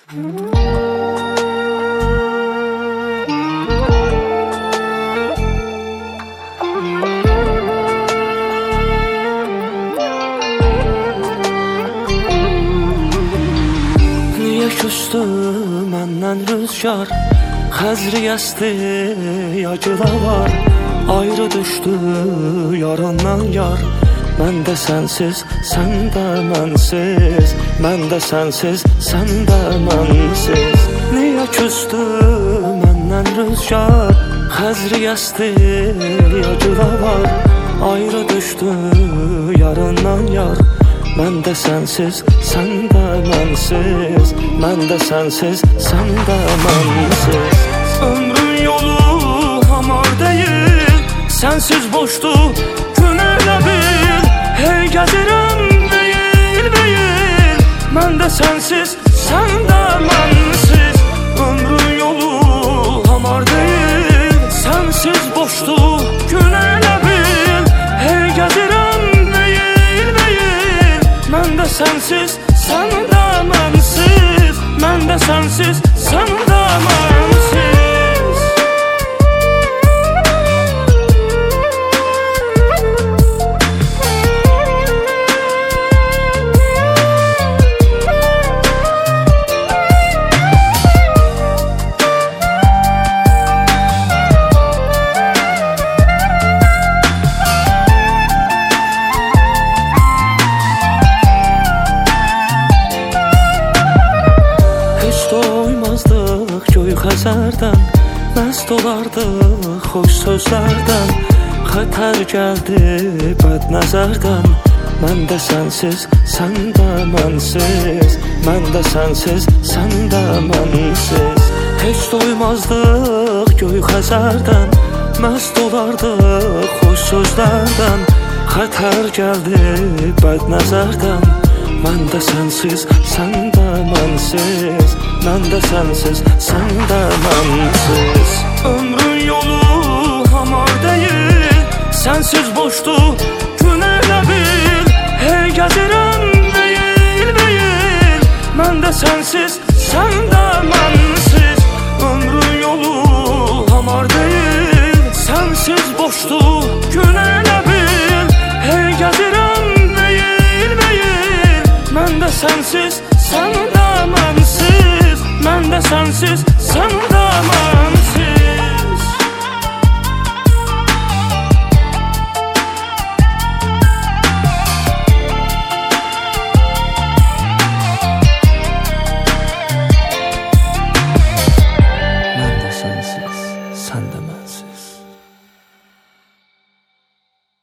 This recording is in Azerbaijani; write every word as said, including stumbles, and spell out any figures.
Niye küstü məndən rüzgar, xəzri əsdi, acılar var. Ayrı düşdü yarından yar. Mən də sənsiz, sən də mənsiz. Mən də sənsiz, sən də mənsiz. Niyə küstü məndən rüzgar, xəzri əsdi, acılar var. Ayrı düşdü yarından yar. Mən də sənsiz, sən də mənsiz. Mən də sənsiz, sən də mənsiz. Ömrün yolu hamar deyil, sənsiz boşdur gün elə bil. Hey gəzirəm deyil, deyil. Mən də sənsiz, sən də mənsiz. Ömrün yolu hamar deyil, sənsiz boşdur gün elə bil. Hey gəzirəm deyil, deyil. Mən də sənsiz, sən də mənsiz. Mən də sənsiz, sən də mənsiz. Doymazdıq göy xəzərdən, məst olardıq xoş sözlərdən. Xətər gəldi bəd nəzərdən. Mən də sənsiz, sən də mənsiz. Mən də sənsiz, sən də mənsiz. Heç doymazdıq göy xəzərdən, məst olardıq xoş sözlərdən. Xətər gəldi bəd nəzərdən. Mən də sənsiz, sən də mənsiz. Mən də sənsiz, sən də mənsiz. Ömrün yolu hamar deyil, sənsiz boşdur gün elə bil. Hey gəzirəm deyil, deyil. Mən də sənsiz, sən də mənsiz. Ömrün yolu hamar deyil, sənsiz boşdur gün elə bil. Hey gəzirəm deyil, deyil. Mən də sənsiz,